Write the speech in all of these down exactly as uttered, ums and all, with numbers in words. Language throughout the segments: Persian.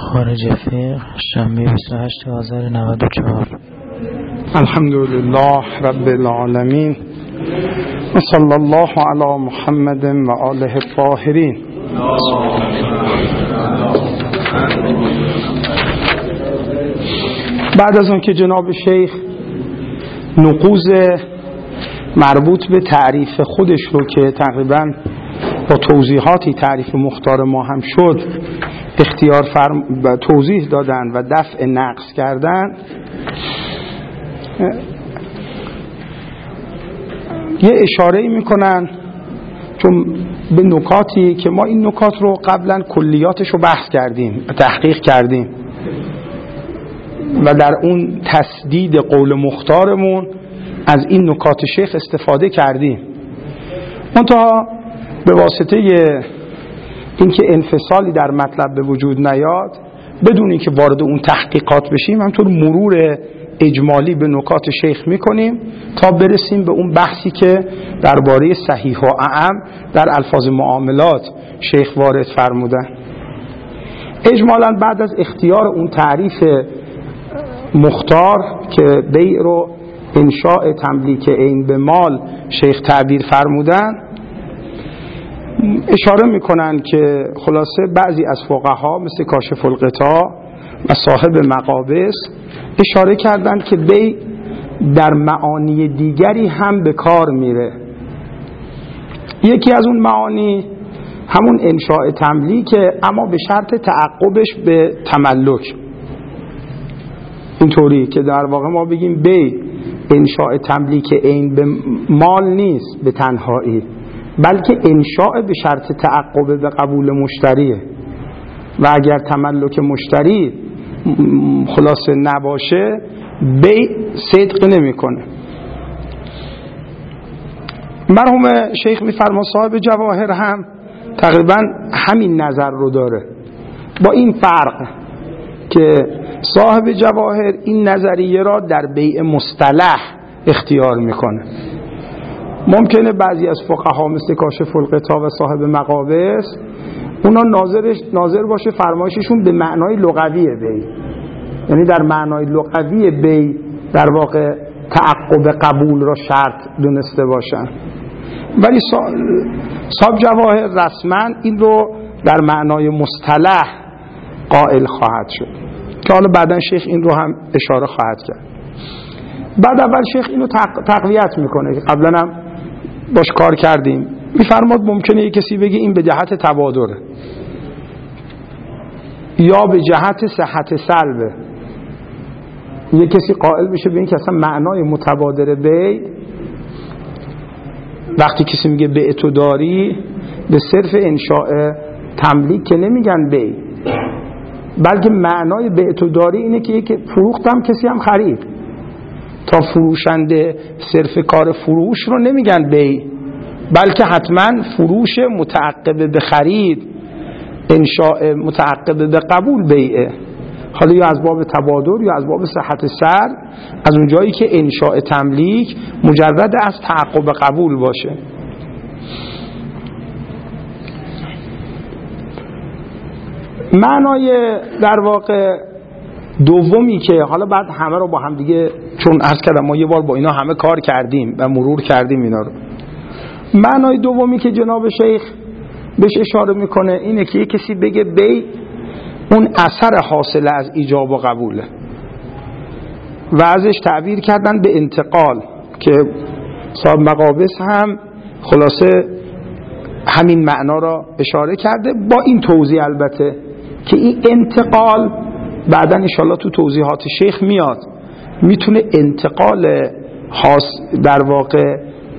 خارج فقه شنبه بیست و هشتم آذر نود و چهار. الحمدلله رب العالمین و صلی الله علی محمد و آله الطاهرین. بعد از اون که جناب شیخ نقوض مربوط به تعریف خودش رو که تقریبا با توضیحاتی تعریف مختار ما هم شد اختیار فرم و توضیح دادن و دفع نقص کردن، یه اشاره‌ای میکنن چون به نکاتی که ما این نکات رو قبلا کلیاتش رو بحث کردیم، تحقیق کردیم و در اون تسدید قول مختارمون از این نکات شیخ استفاده کردیم. منتها به واسطه اینکه انفصالی در مطلب به وجود نیاد، بدون اینکه وارد اون تحقیقات بشیم، همطور مرور اجمالی به نکات شیخ میکنیم تا برسیم به اون بحثی که درباره صحیح و اعم در الفاظ معاملات شیخ وارد فرمودن. اجمالاً بعد از اختیار اون تعریف مختار که بیع رو انشاء تملیک عین به مال شیخ تعبیر فرمودن، اشاره میکنن که خلاصه بعضی از فقها مثل کاشف الغطا و صاحب مقابس اشاره کردن که بیع در معانی دیگری هم به کار میره. یکی از اون معانی همون انشاء تملیکه، اما به شرط تعقبش به تملک. اینطوری که در واقع ما بگیم بیع انشاء تملیک عین به مال نیست به تنهایی، بلکه انشاء به شرط تعقب به قبول مشتریه و اگر تملک مشتری خلاصه نباشه بیع صدق نمیکنه. مرحوم شیخ میفرما صاحب جواهر هم تقریبا همین نظر رو داره، با این فرق که صاحب جواهر این نظریه را در بیع مصطلح اختیار میکنه. ممکنه بعضی از فقها مثل کاشف الغطا و صاحب مقابس اونا ناظرش ناظر باشه فرمایششون به معنای لغوی بیع، یعنی در معنای لغوی بیع در واقع تعقب قبول را شرط دونسته باشن، ولی صاحب جواهر رسما این رو در معنای مصطلح قائل خواهد شد که حالا بعدا شیخ این رو هم اشاره خواهد کرد. بعد اول شیخ اینو تقویت میکنه که قبلا هم باش کار کردیم. میفرماد ممکنه یک کسی بگه این به جهت تبادره یا به جهت صحت سلبه. یک کسی قائل بشه به این که اصلا معنای متبادر بیع، وقتی کسی میگه بیع تو داری به صرف انشاء تملیک که نمیگن بیع، بلکه معنای بیع تو داری اینه که یک فروختم کسی هم خرید. تا فروشنده صرف کار فروش رو نمیگن بیع، بلکه حتما فروش متعقب به خرید، انشاء متعقب به قبول بیعه، حالا یا از باب تبادر یا از باب صحت سر، از اون جایی که انشاء تملیک مجرد از تعقب قبول باشه. معنای در واقع دومی که حالا بعد همه رو با هم دیگه، چون عرض کردم ما یه بار با اینا همه کار کردیم و مرور کردیم اینا رو، معنای دومی که جناب شیخ بهش اشاره میکنه اینه که یک کسی بگه بیع اون اثر حاصل از ایجاب و قبوله و ازش تعبیر کردن به انتقال که صاحب مقابس هم خلاصه همین معنا را اشاره کرده، با این توضیح البته که این انتقال بعدا انشالله تو توضیحات شیخ میاد، میتونه انتقال حاص در واقع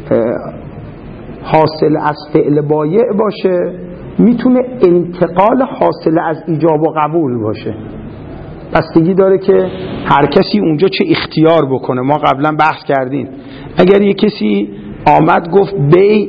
حاصل از فعل بایع باشه، میتونه انتقال حاصل از ایجاب و قبول باشه. بستگی داره که هر کسی اونجا چه اختیار بکنه. ما قبلا بحث کردیم اگر یک کسی آمد گفت بیع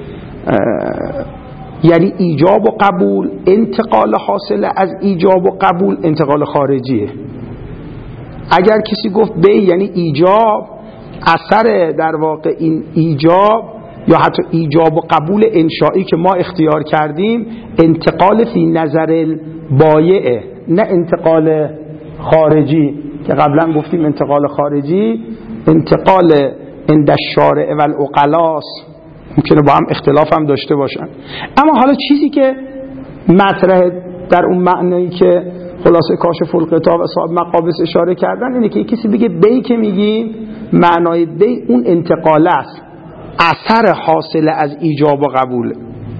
یعنی ایجاب و قبول، انتقال حاصل از ایجاب و قبول انتقال خارجیه. اگر کسی گفت بیع یعنی ایجاب، اثر در واقع این ایجاب یا حتی ایجاب و قبول انشائی که ما اختیار کردیم انتقال فی نظر بایعه، نه انتقال خارجی که قبلا گفتیم انتقال خارجی انتقال عند الشارع و العقلاء ممکنه با هم اختلاف هم داشته باشن. اما حالا چیزی که مطرح در اون معنایی که خلاصه کاشف الغطا و صاحب مقابس اشاره کردن اینه که کسی بگه بی که میگیم معنای بی اون انتقال است، اثر حاصل از ایجاب و قبول.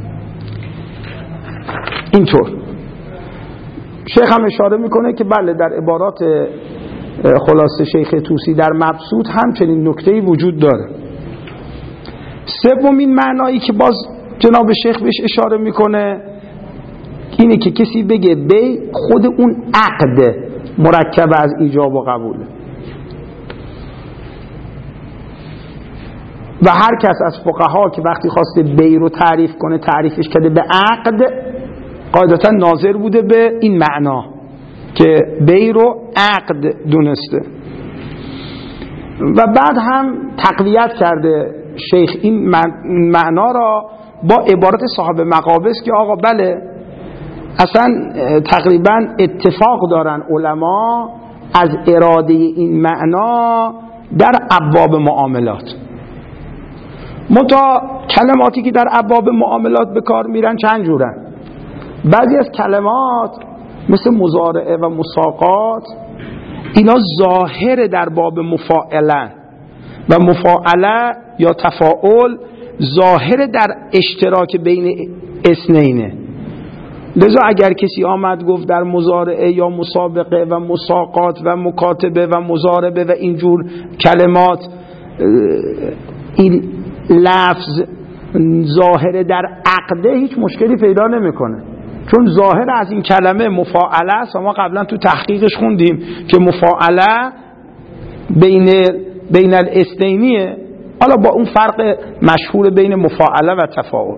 اینطور شیخ هم اشاره میکنه که بله در عبارات خلاصه شیخ طوسی در مبسوط همچنین نکته‌ای وجود داره. سومین معنایی که باز جناب شیخ بهش اشاره میکنه اینه که کسی بگه بی خود اون عقد مرکب از ایجاب و قبول و هر کس از فقها که وقتی خواسته بی رو تعریف کنه تعریفش کرده به عقد قاعدتا ناظر بوده به این معنا که بی رو عقد دونسته و بعد هم تقویت کرده شیخ این معنا را با عبارت صاحب مقابس که آقا بله اصلا تقریبا اتفاق دارن علما از اراده این معنا در ابواب معاملات. منتها کلماتی که در ابواب معاملات به کار میرن چند جورن. بعضی از کلمات مثل مضارعه و مساقات اینا ظاهر در باب مفاعله و مفاعله یا تفاعل ظاهر در اشتراک بین اثنینه. لذا اگر کسی آمد گفت در مضارعه یا مسابقه و مساقات و مکاتبه و مضاربه و اینجور کلمات این لفظ ظاهر در عقده هیچ مشکلی پیدا نمیکنه، چون ظاهر از این کلمه مفاعله است. ما قبلا تو تحقیقش خوندیم که مفاعله بین بین الاثنینیه. حالا با اون فرق مشهور بین مفاعله و تفاعل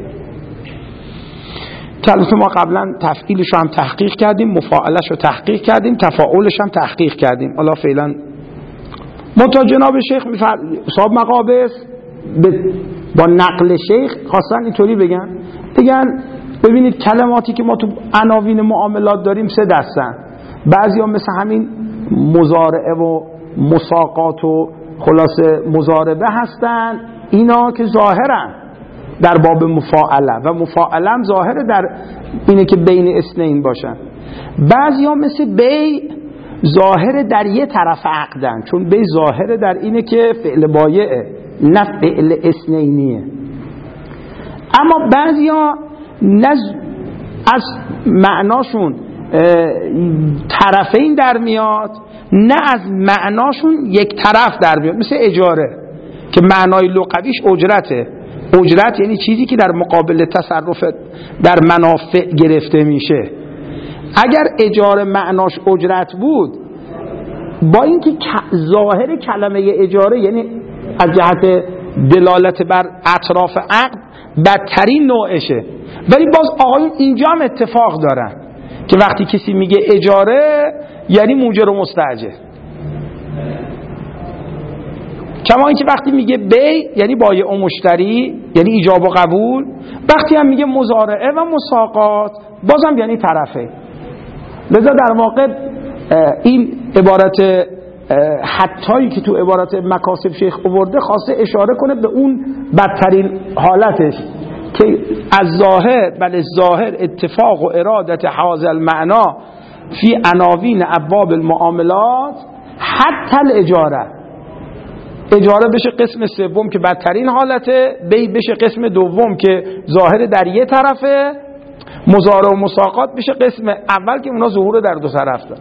البته ما قبلا تفعیلش رو هم تحقیق کردیم، مفاعلش رو تحقیق کردیم، تفاعلش هم تحقیق کردیم. حالا فعلا منتها جناب شیخ صاحب مقابس با نقل شیخ خواستن اینطوری بگن بگن ببینید کلماتی که ما تو عناوین معاملات داریم سه دستن. بعضی ها مثل همین مضارعه و مساقات و خلاصه مضاربه هستن، اینا که ظاهرن در باب مفاعله و مفاعله هم ظاهره در اینه که بین اثنین باشن. بعضی ها مثل بی ظاهر در یه طرف عقدن، چون بی ظاهر در اینه که فعل بایعه نه فعل اثنینیه. اما بعضی ها نز... از معناشون طرفین در میاد، نه از معناشون یک طرف در میاد، مثل اجاره که معنای لغویش اجرته. اجرت یعنی چیزی که در مقابل تصرف در منافع گرفته میشه. اگر اجاره معناش اجرت بود، با اینکه ظاهر کلمه اجاره یعنی از جهت دلالت بر اطراف عقد بدترین نوعشه، ولی باز آقایون اینجا هم اتفاق دارن که وقتی کسی میگه اجاره یعنی موجر و مستاجر، کما اینکه وقتی میگه بی یعنی بایع و مشتری یعنی ایجاب و قبول، وقتی هم میگه مضارعه و مساقات بازم یعنی طرفه. لذا در واقع این عبارت حتایی که تو عبارت مکاسب شیخ آورده خواسته اشاره کنه به اون بدترین حالتش که از ظاهر بل ظاهر اتفاق و ارادت هذا المعنا فی عناوین ابواب المعاملات حتی الاجاره. اجاره بشه قسم سوم که بدترین حالته، بی بشه قسم دوم که ظاهر در یه طرفه، مضارع و مساقات بشه قسم اول که اونا ظهور در دو طرف داره.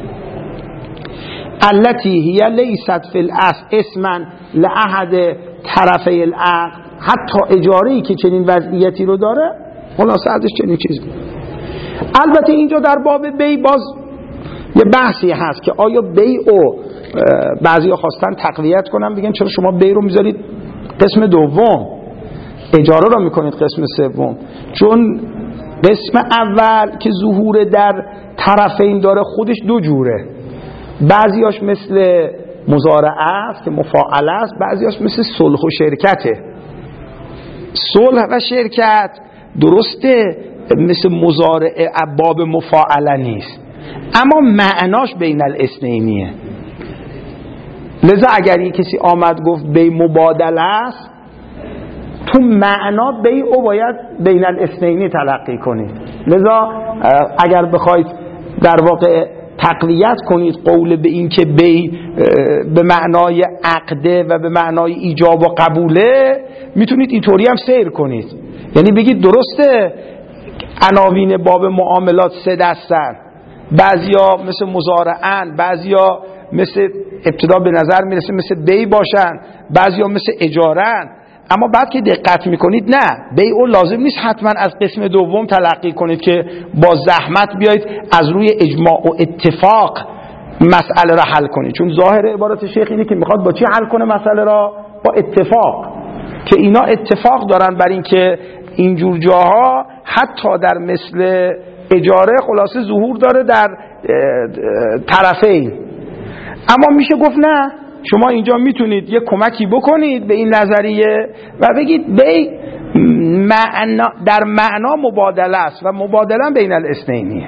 التي هي ليست في الاصل اسما لاحد طرفي العقد. حتی اجاره‌ای که چنین وضعیتی رو داره خلاصه ازش چنین چیزی. البته اینجا در باب بی باز یه بحثی هست که آیا بی او بعضیا خواستن تقویت کنن بگن چرا شما بی رو میذارید قسم دوم، اجاره رو میکنید قسم سوم، چون قسم اول که ظهور در طرفین داره خودش دو جوره. بعضیاش مثل مضارعه است که مفاعله است، بعضیاش مثل صلح و شرکته. صلح و شرکت درسته مثل مضارعه باب مفاعله نیست، اما معناش بین الاثنینیه. لذا اگر یک کسی آمد گفت بی مبادله است، تو معنا بی او باید بین الاثنینی تلقی کنید. لذا اگر بخواید در واقع تقویت کنید قول به این که بی به معنای عقده و به معنای ایجاب و قبوله، میتونید اینطوری هم سیر کنید. یعنی بگید درسته عناوین باب معاملات سه دستن، بعضیا مثل مضارعن، بعضیا مثل ابتدا به نظر میرسه مثل بی باشن، بعضیا مثل اجارن، اما بعد که دقت میکنید نه، بیع لازم نیست حتما از قسم دوم تلقی کنید که با زحمت بیایید از روی اجماع و اتفاق مسئله را حل کنید، چون ظاهر عبارت شیخ اینه که میخواد با چی حل کنه مسئله را؟ با اتفاق، که اینا اتفاق دارن بر این که اینجور جاها حتی در مثل اجاره خلاصه ظهور داره در طرفین. اما میشه گفت نه، شما اینجا میتونید یه کمکی بکنید به این نظریه و بگید بی معنا در معنا مبادله است و مبادله بین الاثنینیه.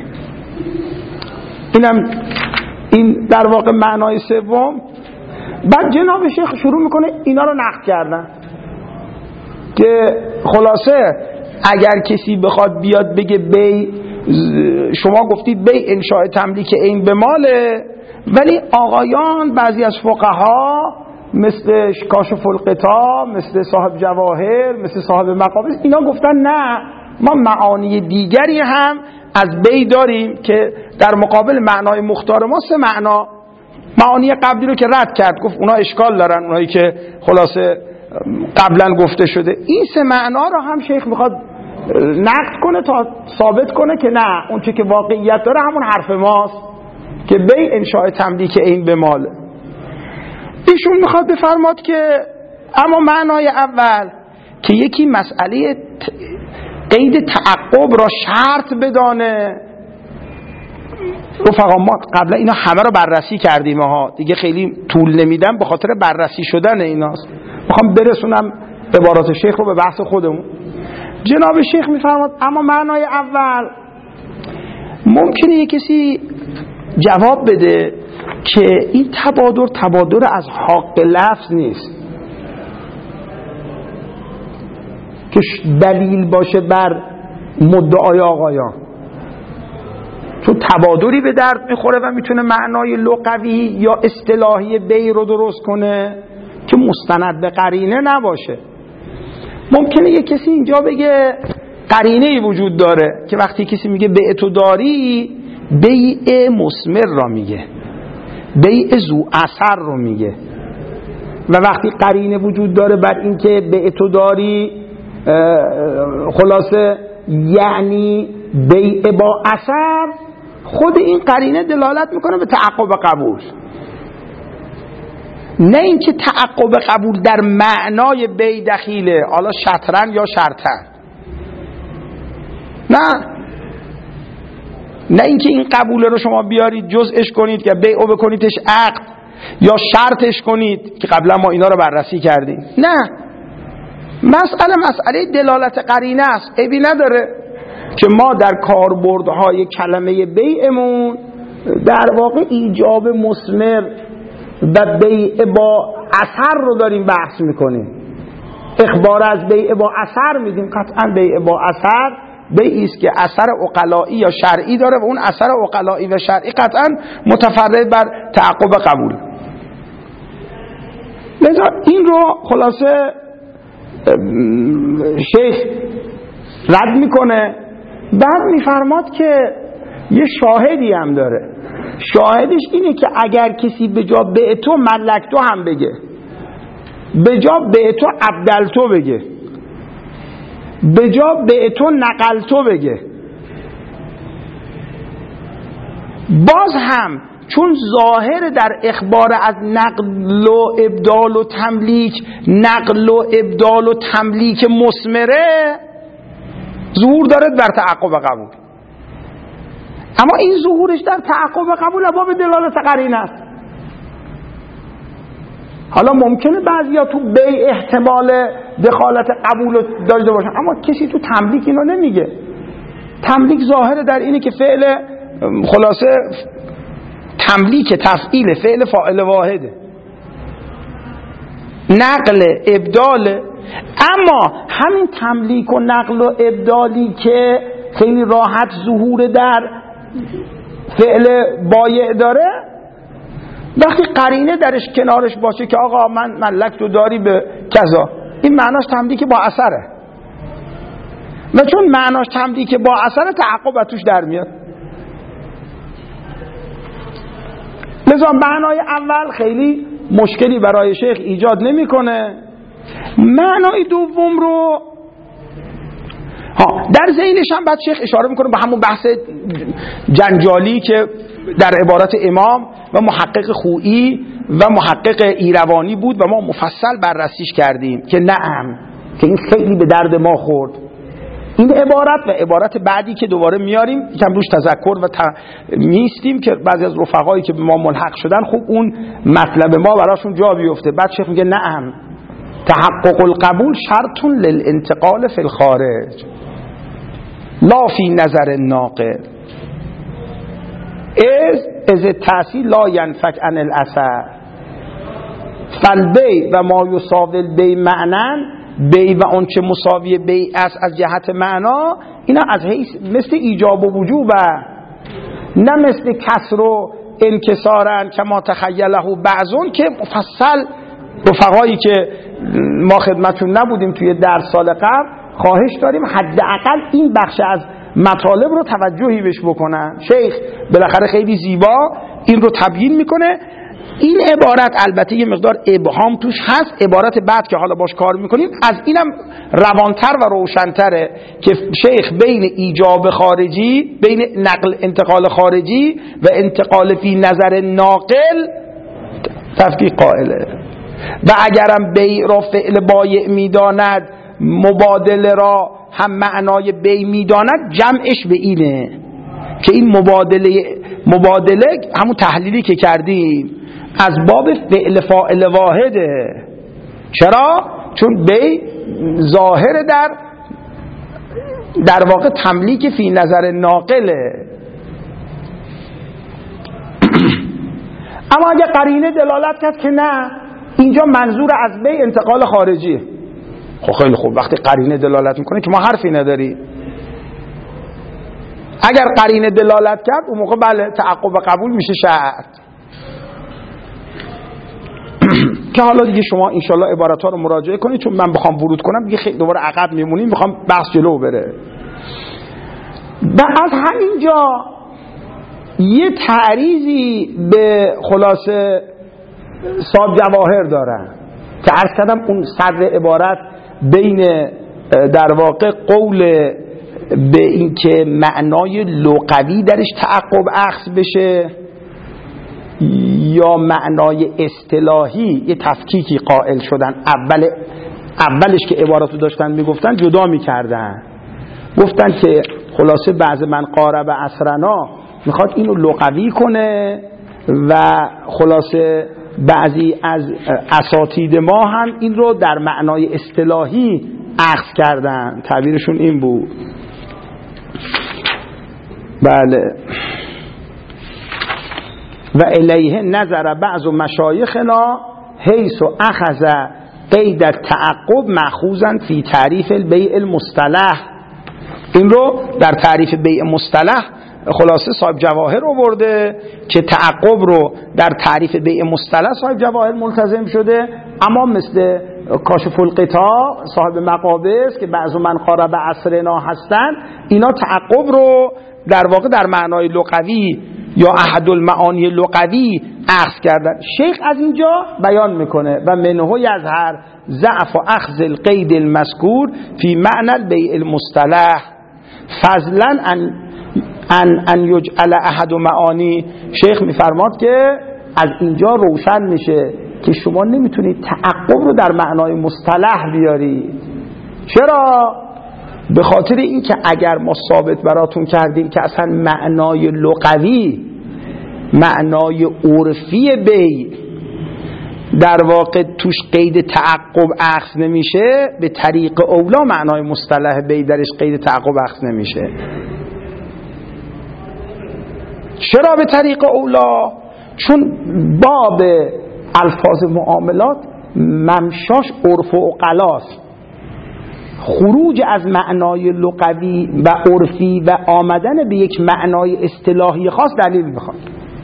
اینم این در واقع معنای سوم. بعد جناب شیخ شروع میکنه اینا رو نقد کردن که خلاصه اگر کسی بخواد بیاد بگه بی، شما گفتید بی انشاء تملیک عین به ماله، ولی آقایان بعضی از فقها مثل کاشف القطاع، مثل صاحب جواهر، مثل صاحب مقابض، اینا گفتن نه، ما معانی دیگری هم از بی داریم که در مقابل معنای مختار ما سه معنا، معانی قبلی رو که رد کرد، گفت اونا اشکال دارن، اونایی که خلاصه قبلا گفته شده. این سه معنا رو هم شیخ میخواد نقد کنه تا ثابت کنه که نه، اون چه که واقعیت داره همون حرف ماست که بی انشاء تملیک عین به ماله. ایشون میخواد بفرماد که اما معنای اول که یکی مسئله قید تعقب را شرط بدانه. رفقا ما قبلا اینا همه رو بررسی کردیم ها، دیگه خیلی طول نمیدم به خاطر بررسی شدن ایناست، میخوام برسونم عبارات شیخ رو به بحث خودمون. جناب شیخ میفرماد اما معنای اول ممکنه یک کسی جواب بده که این تبادر تبادر از حق لفظ نیست که دلیل باشه بر مدعای آقایان، چون تبادری به درد میخوره و میتونه معنای لغوی یا اصطلاحی بی رو درست کنه که مستند به قرینه نباشه. ممکنه یک کسی اینجا بگه قرینه‌ای وجود داره که وقتی کسی میگه بیع تو داری، بیع مثمر را میگه، بیع ذو اثر رو میگه، و وقتی قرینه وجود داره بر این که بیع تو داری خلاصه یعنی بیع با اثر، خود این قرینه دلالت میکنه به تعقب قبول، نه اینکه تعقب قبول در معنای بی دخیله، حالا شطرن یا شرطن، نه نه اینکه این قبوله رو شما بیارید جزءش کنید که بیعو بکنیدش عقد یا شرطش کنید که قبلا ما اینا رو بررسی کردیم، نه، مسئله مسئله دلالت قرینه است. عیبی نداره که ما در کاربردهای کلمه بیعمون در واقع ایجاب مثمر و بیع با اثر رو داریم بحث میکنیم، اخبار از بیع با اثر میدیم. قطعا بیع با اثر بیعی است که اثر عقلائی یا شرعی داره و اون اثر عقلائی و شرعی قطعا متفرد بر تعقب قبول. لذا این رو خلاصه شیخ رد میکنه. بعد میفرماد که یه شاهدی هم داره، شاهدش اینه که اگر کسی به جا به تو ملک تو هم بگه، به جا به تو عبدل تو بگه، به جا به تو نقل تو بگه، باز هم چون ظاهر در اخبار از نقل و ابدال و تملیک، نقل و ابدال و تملیک مثمره ظهور داره بر تعقب قبول، اما این ظهورش در تعقب قبول باب دلالت قرینه است. حالا ممکنه بعضیا تو بی احتمال دخالت قبول داشته باشن، اما کسی تو تملیک اینو نمیگه. تملیک ظاهر در اینه که فعل خلاصه تملیک تفعیل فعل فاعل واحده، نقل ابدال. اما همین تملیک و نقل و ابدالی که خیلی راحت ظهور در فعل بایع داره، وقتی قرینه درش کنارش باشه که آقا من ملک تو داری به کذا، این معناش تملیک با اثره، و چون معناش تملیک با اثر تعقب توش در میاد. لذا معنای اول خیلی مشکلی برای شیخ ایجاد نمیکنه. معنای دوم رو ها در ذیلش هم بعد شیخ اشاره میکنه به همون بحث جنجالی که در عبارت امام و محقق خویی و محقق ایروانی بود و ما مفصل بررسیش کردیم که نعم، که این خیلی به درد ما خورد. این عبارت و عبارت بعدی که دوباره میاریم یکم روش تذکر و میستیم که بعضی از رفقایی که به ما ملحق شدن خوب اون مطلب ما براشون جا بیفته. بعد شیخ میگه نعم، تحقق القبول شرط للانتقال فی الخارج لا فی نظر الناقل از از التأثیر لا ینفک عن الاثر فالبی و ما یساوی البی معنن، بی و اون چه مساوی بی است از جهت معنا، اینا از حیث مثل ایجاب و وجوبه، نه مثل کسر و انکسارن که ما تخیله بعضون که مفصل رفقایی که ما خدمتون نبودیم توی درس سال قبل خواهش داریم حداقل این بخش از مطالب رو توجهی بهش بکنن. شیخ بالاخره خیلی زیبا این رو تبیین میکنه. این عبارت البته یه مقدار ابهام توش هست، عبارت بعد که حالا باش کار میکنیم از اینم روانتر و روشنتره که شیخ بین ایجاب خارجی، بین نقل انتقال خارجی و انتقال فی نظر ناقل تفکیک قائله. و اگرم بیع را فعل بایع میداند، مبادله را هم معنای بیع میداند، جمعش به اینه که این مبادله مبادله همون تحلیلی که کردیم از باب فعل فاعل واحده. چرا؟ چون بیع ظاهر در در واقع تملیک فی نظر ناقله. اما اگه قرینه دلالت کرد که نه اینجا منظور از بیع انتقال خارجیه، خب خیلی خوب، وقتی قرینه دلالت میکنه که ما حرفی نداری. اگر قرینه دلالت کرد اون موقع بله تعقب و قبول میشه شرط. که حالا دیگه شما انشالله عبارت ها رو مراجعه کنید، چون من بخوام ورود کنم دیگه خیلی دوباره عقب میمونیم، میخوام بحث جلو بره. و از همینجا یه تعریضی به خلاصه صاحب جواهر دارن که عرض کردم اون صدر عبارت بین در واقع قول به این که معنای لغوی درش تعقب اخذ بشه یا معنای اصطلاحی یه تفکیکی قائل شدن. اول اولش که عباراتو داشتن میگفتن جدا میکردن، گفتن که خلاصه بعض من قارب عصرنا میخواد اینو لغوی کنه و خلاصه بعضی از اساتید ما هم این رو در معنای اصطلاحی اخذ کردن، تعبیرشون این بود. بله. و الیه نظر بعض مشایخنا حیث اخذ قید التعقب مأخوذا فی تعریف البیع المصطلح. این رو در تعریف بیع مصطلح خلاصه صاحب جواهر آورده که تعقب رو در تعریف بیع مصطلح صاحب جواهر ملتزم شده، اما مثل کاشف القطاع صاحب مقابس که بعض من قارب عصرنا هستن، اینا تعقب رو در واقع در معنای لغوی یا احد المعانی لغوی اخذ کردن. شیخ از اینجا بیان میکنه و منه یظهر ضعف و اخذ القید المذکور فی معنی البیع المصطلح فضلا ان ان ان یجعل احد معانی. شیخ میفرماد که از اینجا روشن میشه که شما نمیتونید تعقب رو در معنای مصطلح بیاری. چرا؟ به خاطر این که اگر ما ثابت براتون کردیم که اصلا معنای لغوی، معنای عرفی بی در واقع توش قید تعقب اخذ نمیشه، به طریق اولا معنای مصطلح بی درش قید تعقب اخذ نمیشه. چرا به طریق اولا؟ چون باب الفاظ معاملات ممشاش عرف و عقلاست. خروج از معنای لغوی و عرفی و آمدن به یک معنای اصطلاحی خاص دلیل میخواد.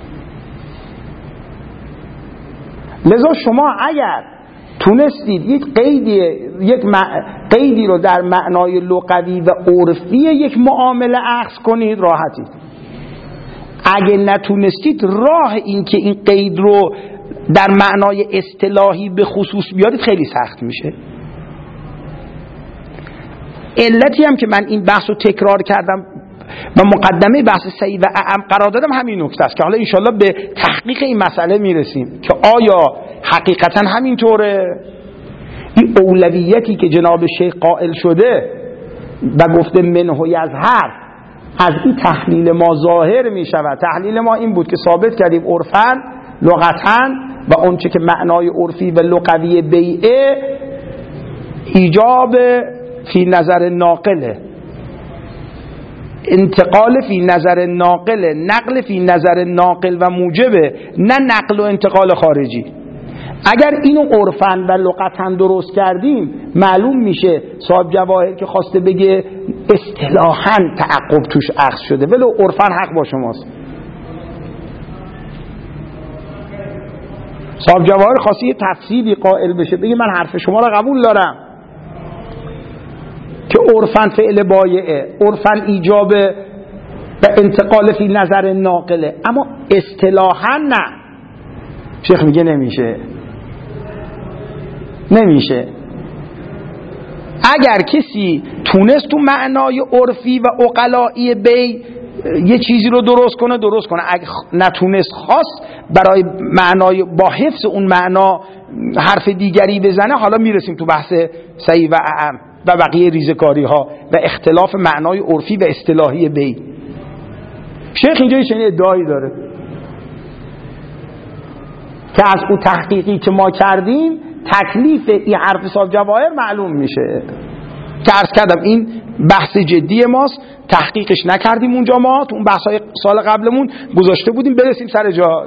لذا شما اگر تونستید یک قیدی یک قیدی رو در معنای لغوی و عرفی یک معامله اخذ کنید راحتید. اگه نتونستید راه این که این قید رو در معنای اصطلاحی به خصوص بیارید خیلی سخت میشه. علتی هم که من این بحث رو تکرار کردم و مقدمه بحث صحیح و اعم قرار دادم همین نکته است که حالا انشالله به تحقیق این مسئله میرسیم که آیا حقیقتا همینطوره. این اولویتی که جناب شیخ قائل شده و گفته منه یظهر از این تحلیل ما ظاهر می شود. تحلیل ما این بود که ثابت کردیم عرفاً لغتاً و اون چه که معنای عرفی و لغوی بیعه ایجاب فی نظر ناقله، انتقال فی نظر ناقله، نقل فی نظر ناقل و موجبه، نه نقل و انتقال خارجی. اگر اینو عرفاً و لغتاً درست کردیم معلوم میشه صاحب جواهر که خواسته بگه اصطلاحاً تعقب توش اخذ شده ولو عرفاً حق با شماست. صاحب جواهر خواسته یه تفصیلی قائل بشه بگه من حرف شما را قبول دارم که عرفاً فعل بایعه، عرفاً ایجاب و انتقال فی نظر ناقله، اما اصطلاحاً نه. شیخ میگه نمیشه نمیشه. اگر کسی تونست تو معنای عرفی و عقلائی بی یه چیزی رو درست کنه درست کنه، اگر نتونست خواست برای معنای با حفظ اون معنا حرف دیگری بزنه. حالا میرسیم تو بحث صحیح و اعم و بقیه ریزکاری ها و اختلاف معنای عرفی و اصطلاحی بی. شیخ اینجا چنین ادعایی داره که از اون تحقیقی که ما کردیم تکلیف این حرف صاحب جواهر معلوم میشه که عرض کردم این بحث جدی ماست، تحقیقش نکردیم اونجا، ما تو اون بحثای سال قبلمون گذاشته بودیم برسیم سر جاش.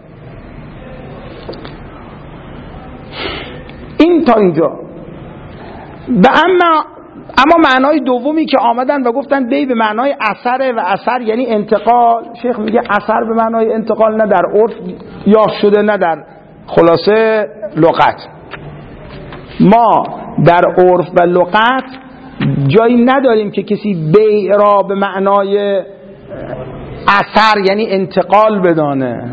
این تا اینجا. و اما اما معنای دومی که آمدن و گفتن بی به معنای اثره و اثر یعنی انتقال. شیخ میگه اثر به معنای انتقال نه در عرف یافت شده نه در خلاصه لغت. ما در عرف و لغت جایی نداریم که کسی بیع را به معنای اثر یعنی انتقال بدانه.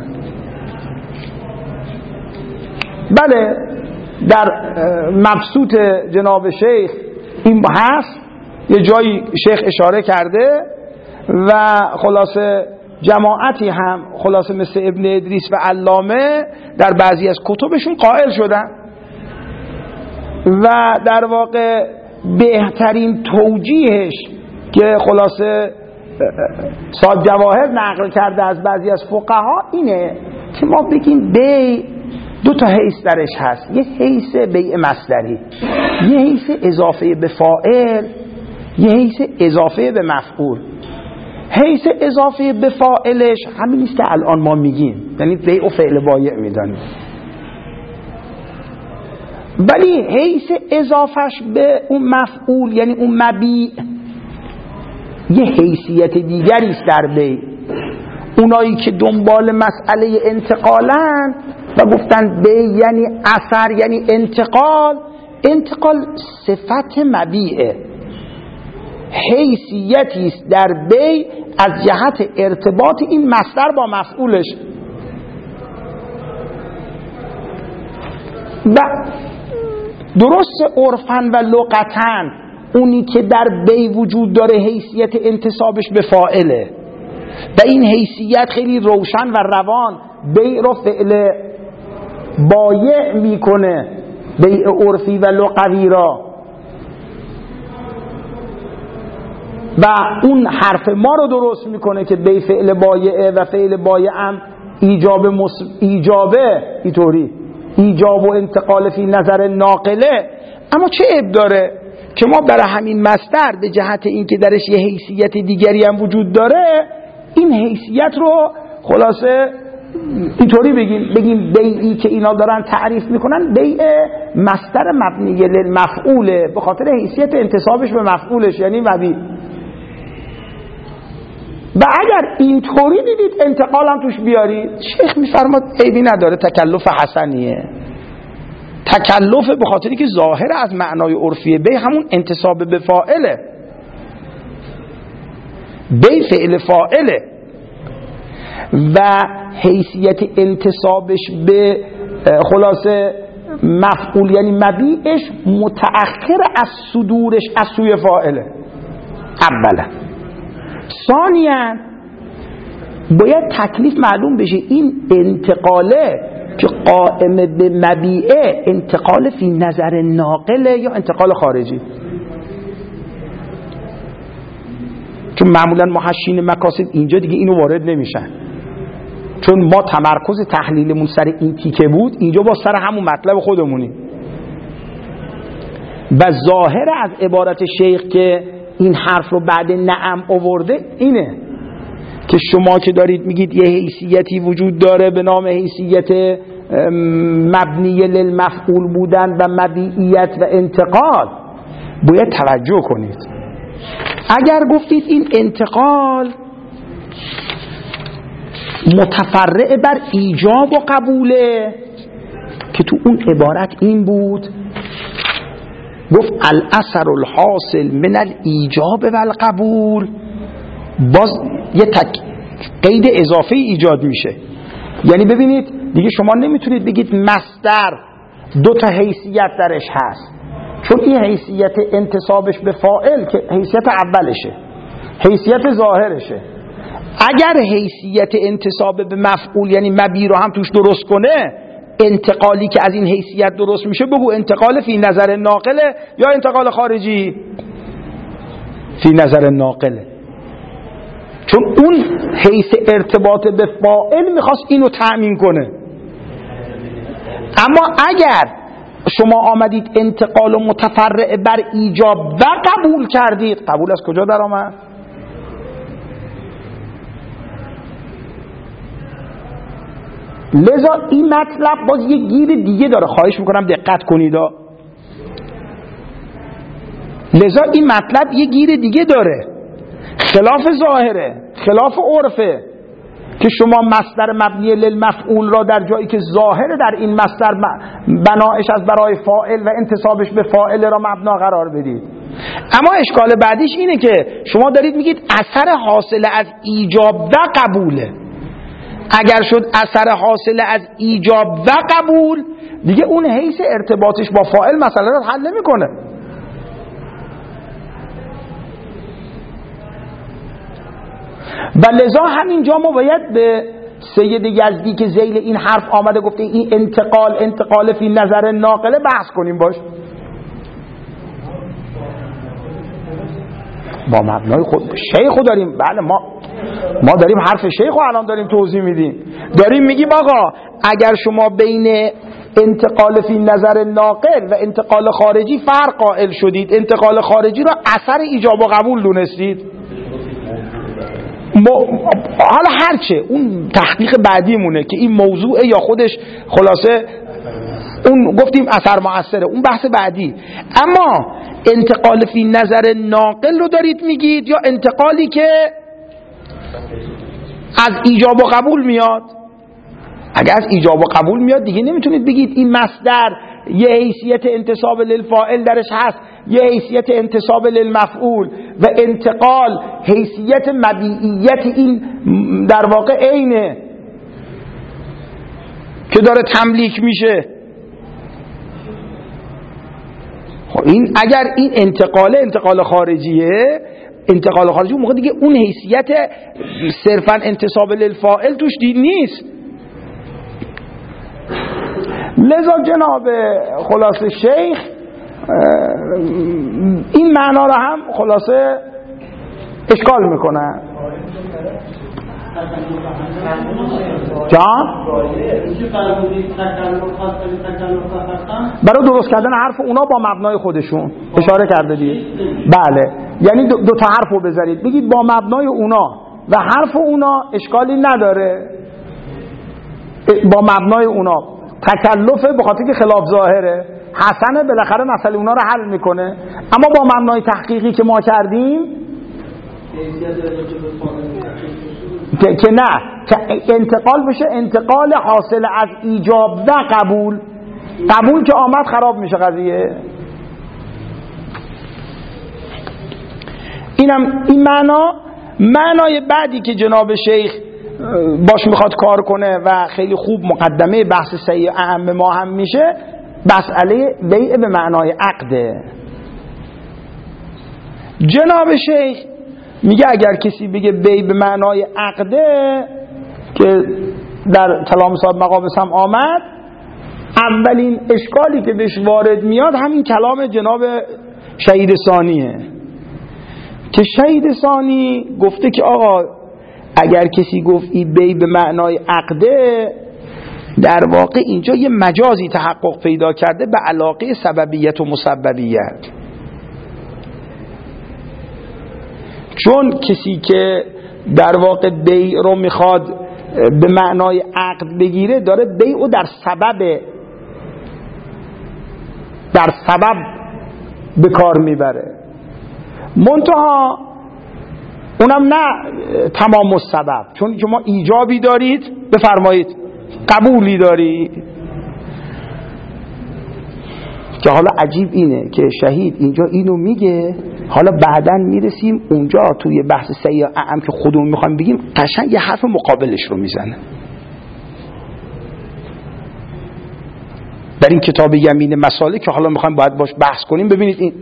بله در مبسوط جناب شیخ این هست، یه جایی شیخ اشاره کرده و خلاصه جماعتی هم خلاصه مثل ابن ادریس و علامه در بعضی از کتبشون قائل شدن و در واقع بهترین توجیهش که خلاصه صاحب جواهر نقل کرده از بعضی از فقها اینه که ما بگیم بی دو تا حیث درش هست. یه حیث بیع مصدری، یه حیث اضافه به فاعل، یه حیث اضافه به مفعول. حیث اضافه به فاعلش همین نیست که الان ما میگیم، یعنی بیع و فعل بایع میدانیم، ولی حیث اضافهش به اون مفعول یعنی اون مبیع یه حیثیت دیگری است در بیع. اونایی که دنبال مسئله انتقالن و گفتن بیع یعنی اثر یعنی انتقال، انتقال صفت مبیعه، حیثیتی است در بیع از جهت ارتباط این مصدر با مفعولش. و درست عرفاً و لغتاً اونی که در بیع وجود داره حیثیت انتصابش به فاعله و این حیثیت خیلی روشن و روان بیع رو فعل بایع میکنه، بیع عرفی و لغوی را، و اون حرف ما رو درست میکنه که بیع فعل بایعه و فعل بایع هم ایجاب مص... ایجابه اینطوری ایجاب و انتقال فی نظر ناقله. اما چه عیب داره که ما برای همین مصدر به جهت اینکه درش یه حیثیت دیگری هم وجود داره این حیثیت رو خلاصه اینطوری بگیم بگیم بیعی که اینا دارن تعریف میکنن بیع مصدر مبنی للمفعوله به خاطر حیثیت انتسابش به مفعولش، یعنی مبیع. و اگر اینطوری دیدید انتقال هم توش بیارید، شیخ میفرماد عیبی نداره، تکلف حسنیه. تکلف به خاطری که ظاهر از معنای عرفی بی همون انتساب به فاعله، بی فعل فاعله و حیثیت انتسابش به خلاصه مفعول یعنی مبیعش متأخر از صدورش از سوی فاعله. اولا ثانیاً باید تکلیف معلوم بشه این انتقاله که قائم به مبیعه انتقال فی نظر ناقله یا انتقال خارجی. چون معمولا محشین مکاسب اینجا دیگه اینو وارد نمیشن، چون ما تمرکز تحلیلمون سر این تیکه بود، اینجا با سر همون مطلب خودمونی. و ظاهر از عبارت شیخ که این حرف رو بعد نعم آورده اینه که شما که دارید میگید یه حیثیتی وجود داره به نام حیثیت مبنی للمفعول بودن و مبیعیت و انتقال، باید توجه کنید. اگر گفتید این انتقال متفرع بر ایجاب و قبوله که تو اون عبارت این بود، گفت الاثر الحاصل من الایجاب و القبول، باز یه تک قید اضافه ایجاد میشه. یعنی ببینید دیگه شما نمیتونید بگید مصدر دو تا حیثیت درش هست، چون این حیثیت انتسابش به فاعل که حیثیت اولشه، حیثیت ظاهرشه. اگر حیثیت انتساب به مفعول یعنی مبی رو هم توش درست کنه، انتقالی که از این حیثیت درست میشه بگو انتقال فی نظر ناقله یا انتقال خارجی؟ فی نظر ناقله، چون اون حیث ارتباط به فاعل میخواست اینو تأمین کنه. اما اگر شما آمدید انتقال و متفرع بر ایجاب و قبول کردید، قبول از کجا در آمد؟ لذا این مطلب باز یه گیر دیگه داره، خواهش میکنم دقت کنید. لذا این مطلب یه گیر دیگه داره، خلاف ظاهره، خلاف عرفه که شما مصدر مبنی للمفعول را در جایی که ظاهره در این مصدر بنایش از برای فاعل و انتسابش به فاعل را مبنا قرار بدید. اما اشکال بعدیش اینه که شما دارید میگید اثر حاصل از ایجاب و قبوله. اگر شد اثر حاصل از ایجاب و قبول، دیگه اون حیث ارتباطش با فاعل مسئله را حل نمیکنه. و لذا همینجا ما باید به سید یزدی که ذیل این حرف آمده گفته این انتقال انتقال فی نظر ناقله بحث کنیم باش، با مبنای خود شیخو داریم. بله ما ما داریم حرف شیخو الان داریم توضیح میدیم، داریم میگیم آقا اگر شما بین انتقال فی نظر ناقل و انتقال خارجی فرق قائل شدید، انتقال خارجی را اثر ایجاب و قبول دونستید، حالا هرچه اون تحقیق بعدی مونه که این موضوع یا خودش خلاصه اون گفتیم اثر مؤثره، اون بحث بعدی. اما انتقال فی نظر ناقل رو دارید میگید یا انتقالی که از ایجاب و قبول میاد؟ اگر از ایجاب و قبول میاد دیگه نمیتونید بگید این مصدر یه حیثیت انتساب للفاعل درش هست، یه حیثیت انتساب للمفعول و انتقال حیثیت مبیعیت این در واقع عینه که داره تملیک میشه. خب این اگر این انتقال انتقال خارجیه، انتقال خارجی اون موقع دیگه اون حیثیت صرفا انتساب للفاعل توش دید نیست. لذا جناب خلاصه شیخ این معنا رو هم خلاصه اشکال میکنه. جان برای درست کردن حرف اونا با مبنای خودشون اشاره کرده دید. بله یعنی دو, دو تا حرف رو بذارید بگید با مبنای اونا و حرف اونا اشکالی نداره با مبنای اونا، تکلفه به خاطر که خلاف ظاهره، حسنه بالاخره مسئله اونا رو حل میکنه. اما با مبنای تحقیقی که ما کردیم که, که نه که انتقال بشه، انتقال حاصل از ایجاب و قبول. قبول که آمد خراب میشه قضیه. اینم این معنا. معنای بعدی که جناب شیخ باش میخواد کار کنه و خیلی خوب مقدمه بحث سیء اهم ما هم میشه، مسئله بیع به معنای عقده. جناب شیخ میگه اگر کسی بگه بیع به معنای عقده که در کلام صاحب مقابس هم آمد، اولین اشکالی که بهش وارد میاد همین کلام جناب شهید ثانیه که شهید ثانی گفته که آقا اگر کسی گفت این بیع به معنای عقده، در واقع اینجا یه مجازی تحقق پیدا کرده به علاقه سببیت و مسببیت. چون کسی که در واقع بیع رو میخواد به معنای عقد بگیره، داره بیع رو در سبب در سبب به کار میبره، منتها اونم نه تمام السبب. چون شما ایجابی دارید، بفرمایید، قبولی دارید. که حالا عجیب اینه که شهید اینجا اینو میگه، حالا بعداً میرسیم اونجا توی بحث سیء اعم که خودمون میخوایم بگیم، قشنگ یه حرف مقابلش رو میزنه. در این کتاب یمین مسالک که حالا میخوایم باید باش بحث کنیم، ببینید این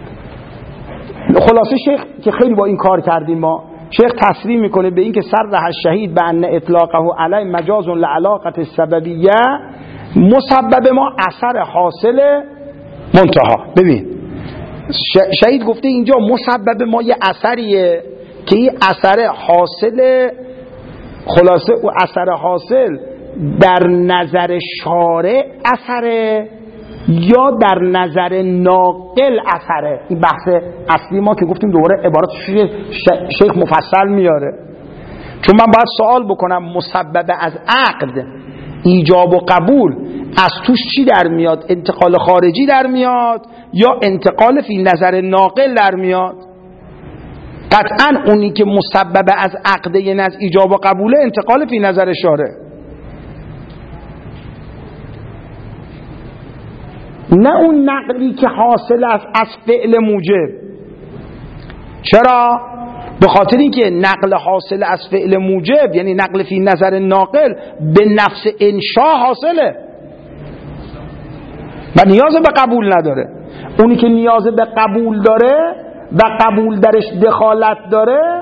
خلاصه شیخ که خیلی با این کار کردیم ما، شیخ تصریح میکنه به این که صرح الشهید به ان اطلاقه علی مجاز لعلاقه السببیه، مسبب ما اثر حاصل منتها. ببین شهید گفته اینجا مسبب ما یه اثریه که این اثر حاصل، خلاصه او اثر حاصل در نظر شارع اثره یا در نظر ناقل اثره. این بحث اصلی ما که گفتیم دوباره عبارت شیخ مفصل میاره. چون من باید سوال بکنم مسبب از عقد، ایجاب و قبول، از توش چی در میاد؟ انتقال خارجی در میاد یا انتقال فی نظر ناقل در میاد؟ قطعا اونی که مسبب از عقد یعنی از ایجاب و قبوله، انتقال فی نظر شارع، نه اون نقلی که حاصل است از فعل موجب. چرا؟ به خاطر اینکه نقل حاصل از فعل موجب یعنی نقل فی نظر ناقل به نفس انشاء حاصله و نیاز به قبول نداره. اونی که نیاز به قبول داره و قبول درش دخالت داره،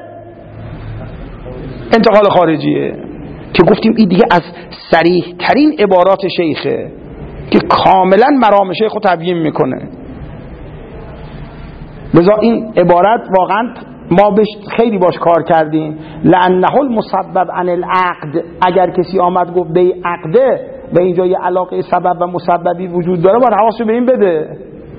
انتقال خارجیه که گفتیم این دیگه از صریح ترین عبارات شیخه که کاملا مرام شیخ رو تبیین میکنه. لذا این عبارت واقعا ما بهش خیلی باش کار کردیم. لأنه المسبب عن العقد، اگر کسی آمد گفت به عقده و اینجا یه علاقه سبب و مسببی وجود داره، باید حواسو به این بده.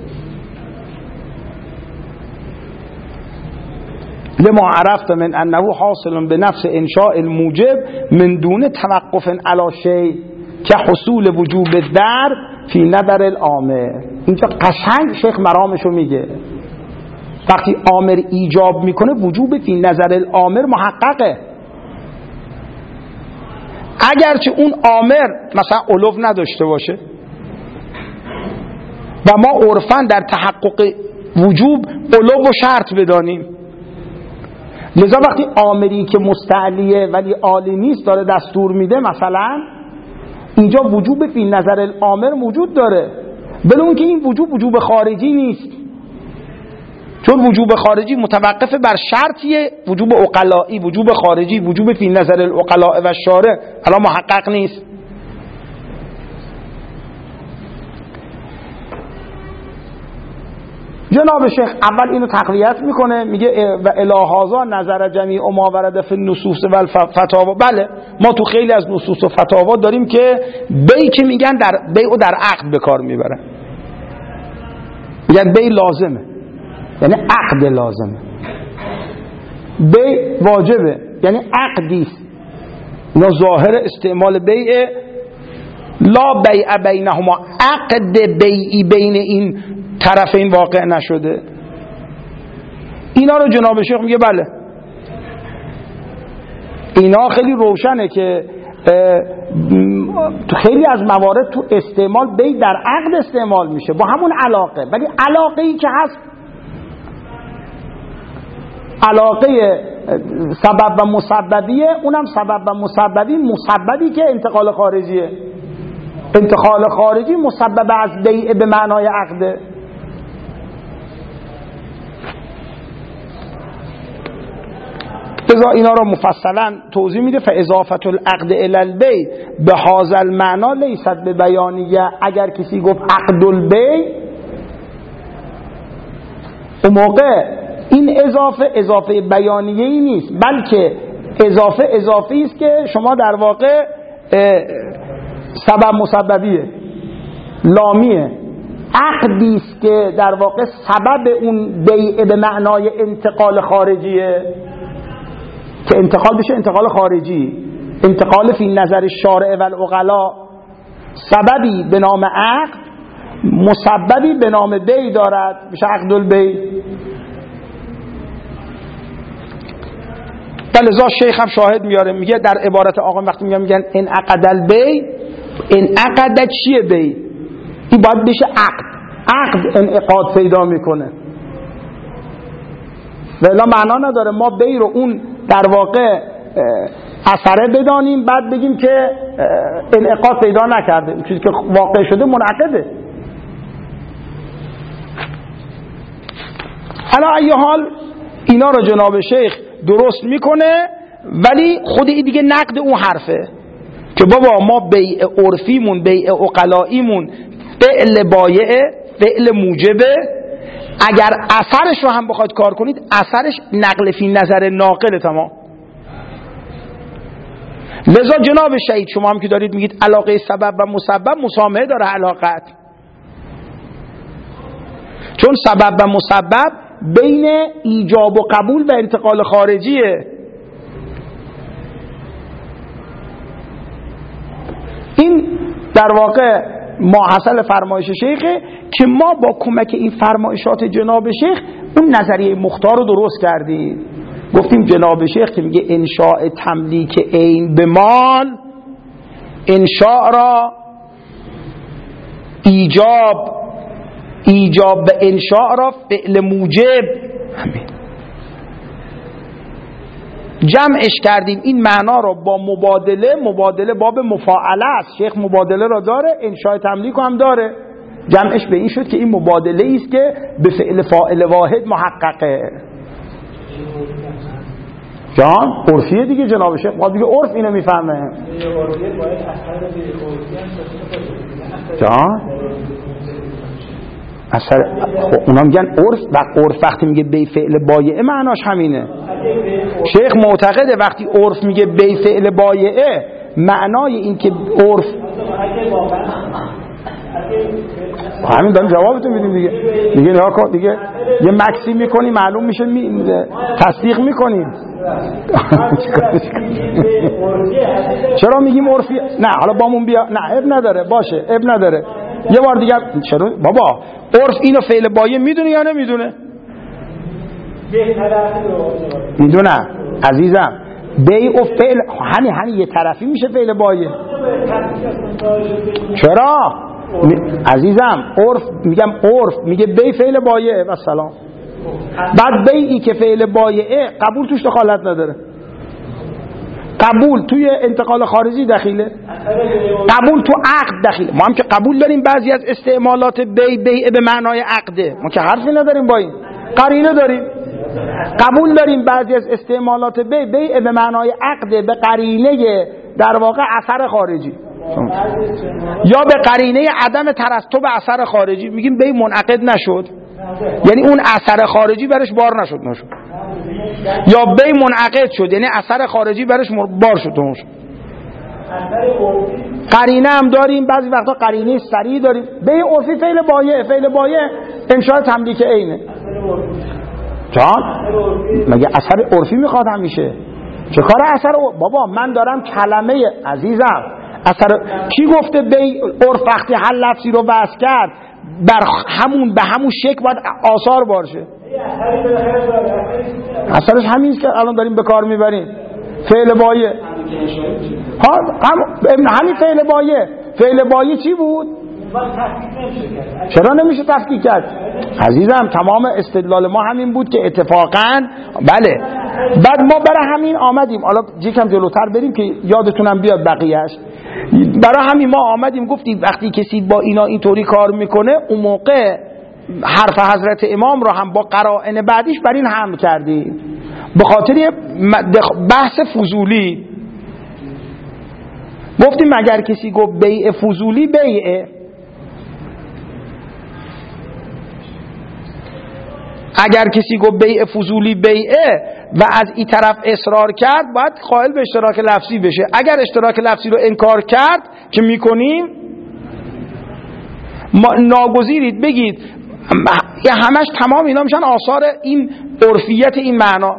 لما عرفت من انه حاصل به نفس انشاء الموجب من دون توقف علی شیء که حصول وجوب در فی نظر الامر. اینجا قشنگ شیخ مرامشو میگه. وقتی آمر ایجاب میکنه، وجوب فی نظر الامر محققه. اگرچه اون آمر مثلا علو نداشته باشه و ما عرفاً در تحقق وجوب علو و شرط بدانیم، لذا وقتی آمری که مستعلیه ولی عالی نیست داره دستور میده، مثلا اینجا وجوب فی نظر الامر موجود داره، ولی اون که این وجوب وجوب خارجی نیست، چون وجوب خارجی متوقف بر شرطیه، وجوب عقلائی، وجوب خارجی، وجوب فی نظر العقلاء و شارع الان محقق نیست. جناب شیخ اول اینو تقویت میکنه، میگه و الهازا نظر جمیع ما ورد فی النصوص و الفتاوا. بله ما تو خیلی از نصوص و فتاوا داریم که بیع که میگن در بیع و در عقد به کار میبرن، میگن بیع لازمه یعنی عقد لازمه، بیع واجبه یعنی عقدی است. اینا ظاهر استعمال بیع لا بیع بینهما، عقد بیعی بین این طرفین واقع نشده. اینا رو جناب شیخ میگه بله، اینا خیلی روشنه که تو خیلی از موارد تو استعمال بیع در عقد استعمال میشه با همون علاقه، ولی علاقه ای که هست علاقه سبب و مسببیه، اونم سبب و مسببی مسببی که انتقال خارجیه، انتقال خارجی مسبب از بیع به معنای عقده. لذا اینا رو مفصلا توضیح میده. فاضافه العقد الی البیع بهذا المعنی لیست ببیانیه. اگر کسی گفت عقد البیع، اون موقع این اضافه اضافه بیانیه ای نیست، بلکه اضافه اضافه است که شما در واقع سبب مسببیه، لامیه، عقدی است که در واقع سبب اون بیع به معنای انتقال خارجیه، که انتقال بشه انتقال خارجی، انتقال فی نظر شارع و العقلا، سببی به نام عقد مسببی به نام بیع دارد، میشه عقد البیع. لذا شیخ هم شاهد میاره، میگه در عبارت آقا وقتی میگن میگن ان عقد البیع، ان عقد چیه بیع؟ این باید بشه عقد، عقد انعقاد پیدا میکنه، ولی معنا نداره ما بیع رو اون در واقع اثره بدانیم بعد بگیم که انعقاد پیدا نکرده، اون چیزی که واقع شده منعقده. علی ای حال اینا رو جناب شیخ درست میکنه، ولی خود این دیگه نقد اون حرفه که بابا ما بیع عرفیمون، بیع عقلاییمون فعل بایعه، فعل موجبه، اگر اثرش رو هم بخواید کار کنید اثرش نقل فی نظر ناقل تمام. لذا جناب شهید شما هم که دارید میگید علاقه سبب و مسبب مسامحه داره علاقت، چون سبب و مسبب بین ایجاب و قبول و انتقال خارجیه. این در واقع ماحصل فرمایش شیخه که ما با کمک این فرمایشات جناب شیخ اون نظریه مختار رو درست کردیم. گفتیم جناب شیخ که میگه انشاء تملیک عین به مال، انشاء را ایجاب، ایجاب به انشاء را فعل موجب، همین جمعش کردیم. این معنا رو با مبادله، مبادله باب مفاعله است، شیخ مبادله را داره، انشاء تملیک هم داره، جمعش به این شد که این مبادله است که به فعل فاعل واحد محققه. جان عرفیه دیگه جناب شیخ، ما دیگه عرف اینو میفهمه. جان اثر خب اونا میگن عرف، و عرف وقتی میگه بی فعل بایعه معناش همینه. شیخ معتقده وقتی عرف میگه بی فعل بایعه معنای این که عرف همین داریم جوابتون میدیم دیگه. دیگه نها کن دیگه، یه مکسی میکنی معلوم میشه می... تصدیق میکنیم. چرا میگیم عرفی؟ نه حالا بامون بیا، نه اب نداره، باشه اب نداره. یه بار دیگه چرا بابا عرف اینو فعل بایع میدونه یا نمیدونه؟ میدونه عزیزم. بیع و فعل همین همین یه طرفی میشه فعل بایع. چرا عزیزم؟ عرف میگم عرف میگه بیع فعل بایع و سلام. بعد بیعی که فعل بایعه قبول توش دخالت نداره، قبول توی انتقال خارجی دخیله، قبول تو عقد دخیله. ما هم که قبول داریم بعضی از استعمالات بیع بیع به معنای عقده، ما که حرفی نداریم با این، قرینه داریم. قبول داریم بعضی از استعمالات بیع بیع به معنای عقده به قرینه در واقع اثر خارجی، یا به قرینه عدم ترتب اثر خارجی، میگیم بیع منعقد نشد، یعنی اون اثر خارجی برش بار نشد نشد، یا بیع منعقد شد یعنی اثر خارجی برش بار شد نشد. قرینه هم داریم، بعضی وقتا قرینه سریع داریم. بیع عرفی فعل بایع، فعل بایع انشاء تملیک عینه. جان مگه اثر عرفی میخواد همیشه؟ چه کار اثر بابا من دارم کلمه عزیزم اثر کی گفته بی عرف وقتی هر لفظی رو بحث کرد بر همون به همون شکل باید آثار باشه. اثرش همین که الان داریم به کار میبریم فعل بایه ها هم همین فعل بایه فعل بایه چی بود؟ چرا نمیشه تفکیک کرد؟ عزیزم تمام استدلال ما همین بود که اتفاقا بله بعد ما برای همین آمدیم حالا یکم جلوتر بریم که یادتونم بیاد بقیهش. برای همین ما آمدیم گفتیم وقتی کسی با اینا اینطوری کار میکنه اون موقع حرف حضرت امام رو هم با قرائن بعدیش بر این حمل کردیم به خاطر بحث فضولی. گفتیم اگر کسی گفت بیع فضولی بیعه، اگر کسی گفت بیع فضولی بیعه و از این طرف اصرار کرد باید قائل به اشتراک لفظی بشه. اگر اشتراک لفظی رو انکار کرد که میکنیم ناگزیرید بگید همش تمام اینا میشن آثار این عرفیت این معنا.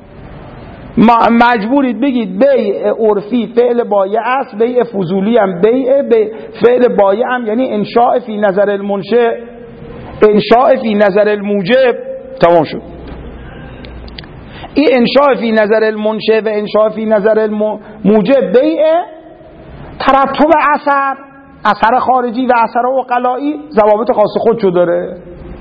مجبورید بگید بیع عرفی فعل بایع است، بیع فضولی هم بیع فعل بایع هم یعنی انشاء فی نظر المنشأ انشاء فی نظر الموجب. تمام شد. این انشاء فی نظر المنشأ و انشاء فی نظر الموجب بیع ترتب اثر اثر خارجی و اثر عقلایی ضوابط خاص خودشو داره.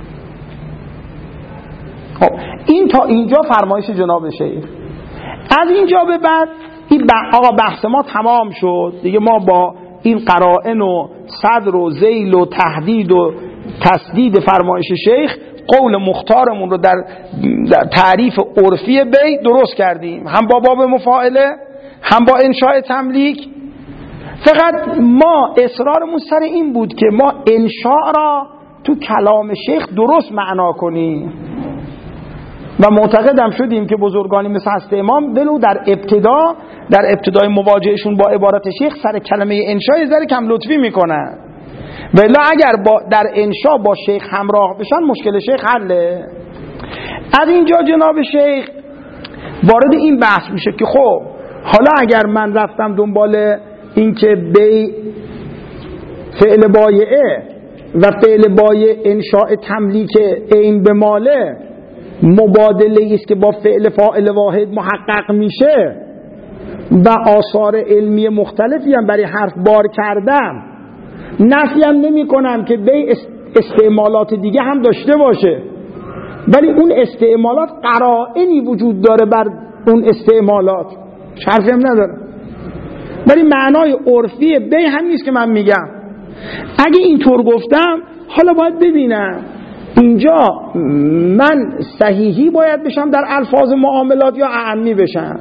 خب این تا اینجا فرمایش جناب شیخ. از اینجا به بعد این آقا بحث ما تمام شد دیگه. ما با این قرائن و صدر و ذیل و تهدید و تسدید فرمایش شیخ قول مختارمون رو در, در تعریف عرفی بی درست کردیم، هم با باب مفاعله هم با انشاء تملیک. فقط ما اصرارمون سر این بود که ما انشاء را تو کلام شیخ درست معنا کنیم و معتقدم شدیم که بزرگانی مثل حضرت امام ولو در ابتدا در ابتدای مواجهشون با عبارت شیخ سر کلمه انشاء ذره کم لطفی میکنن، ولی اگر با در انشاء با شیخ همراه بشن مشکل شیخ حله. از اینجا جناب شیخ وارد این بحث میشه که خب حالا اگر من رفتم دنبال این که بی فعل بایعه و فعل بایع انشاء تملیک عین به ماله مبادله است که با فعل فاعل واحد محقق میشه و آثار علمی مختلفی هم برای حرف بار کردم، نفی هم نمی کنم که بی استعمالات دیگه هم داشته باشه، ولی اون استعمالات قرائنی وجود داره بر اون استعمالات، حرفی هم نداره، ولی معنای عرفی بی هم نیست که من میگم. اگه اینطور گفتم حالا باید ببینم اینجا من صحیحی باید بشم در الفاظ معاملات یا اعمی بشم.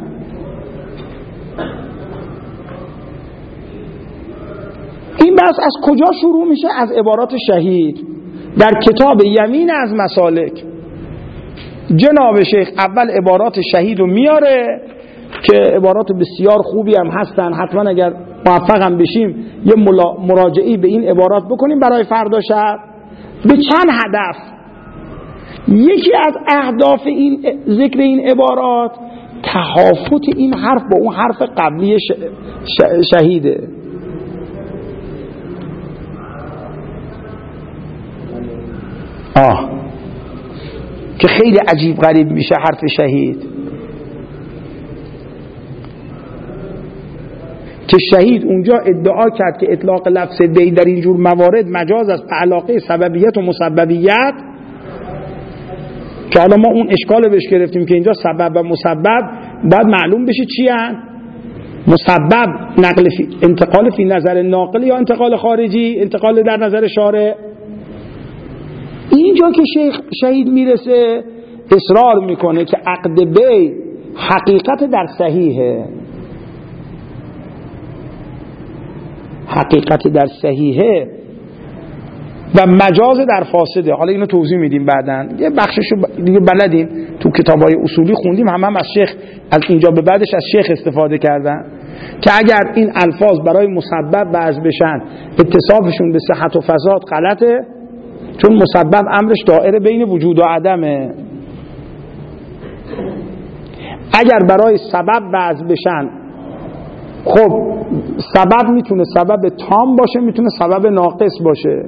این بحث از کجا شروع میشه؟ از عبارات شهید در کتاب یمین از مسالک. جناب شیخ اول عبارات شهید رو میاره که عبارات بسیار خوبی هم هستن، حتما اگر موفقم بشیم یه مراجعی به این عبارات بکنیم برای فردا شب. به چند هدف. یکی از اهداف این ذکر این عبارات تحافت این حرف با اون حرف قبلی شهیده. آه که خیلی عجیب غریب میشه حرف شهید، که شهید اونجا ادعا کرد که اطلاق لفظ بی در اینجور موارد مجاز است به علاقه سببیت و مسببیت، که حالا ما اون اشکال بهش گرفتیم که اینجا سبب و مسبب باید معلوم بشه چی هست. مسبب نقل فی انتقال فی نظر ناقل یا انتقال خارجی، انتقال در نظر شارع. اینجا که شیخ شهید میرسه اصرار میکنه که عقد بی حقیقت در صحیحه، حقیقت در صحیحه و مجاز در فاسده. حالا اینو توضیح میدیم بعدن، یه بخششو دیگه بلدیم تو کتابای اصولی خوندیم، هم هم از شیخ از اینجا به بعدش از شیخ استفاده کردن که اگر این الفاظ برای مسبب وضع بشن اتصافشون به صحت و فساد غلطه، چون مسبب امرش دائره بین وجود و عدمه. اگر برای سبب وضع بشن، خب سبب میتونه سبب تام باشه، میتونه سبب ناقص باشه.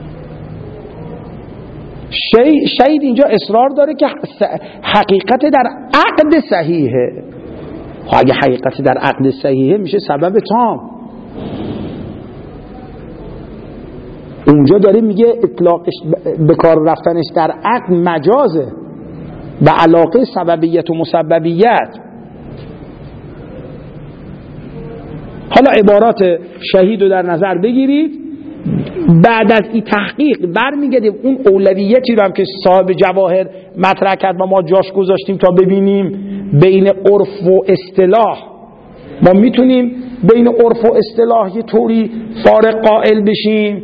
شی... شهید اینجا اصرار داره که حقیقت در عقد صحیحه. اگه حقیقت در عقد صحیحه میشه سبب تام. اونجا داره میگه اطلاقش به کار رفتنش در عقد مجازه به علاقه سببیت و مسببیت. حالا عبارات شهید رو در نظر بگیرید، بعد از این تحقیق برمیگردیم اون اولویتی رو هم که صاحب جواهر مطرح کرد و ما جاش گذاشتیم تا ببینیم بین عرف و اصطلاح ما میتونیم بین عرف و اصطلاح یه طوری فارق قائل بشیم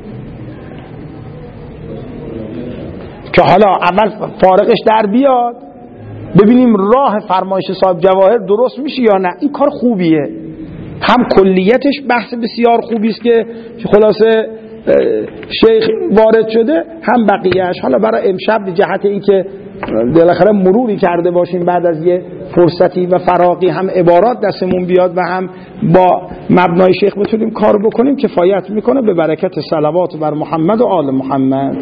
که حالا اول فارقش در بیاد، ببینیم راه فرمایش صاحب جواهر درست میشه یا نه. این کار خوبیه، هم کلیتش بحث بسیار خوبی است که خلاصه شیخ وارد شده، هم بقیهش. حالا برای امشب به جهت این که بالاخره مروری کرده باشیم بعد از یه فرصتی و فراغی، هم عبارات دستمون بیاد و هم با مبنای شیخ بتونیم کار بکنیم، کفایت میکنه. به برکت صلوات بر محمد و آل محمد.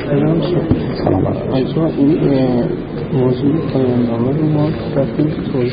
سلام علیکم. این موضوع پیامبر رو ما رفتیم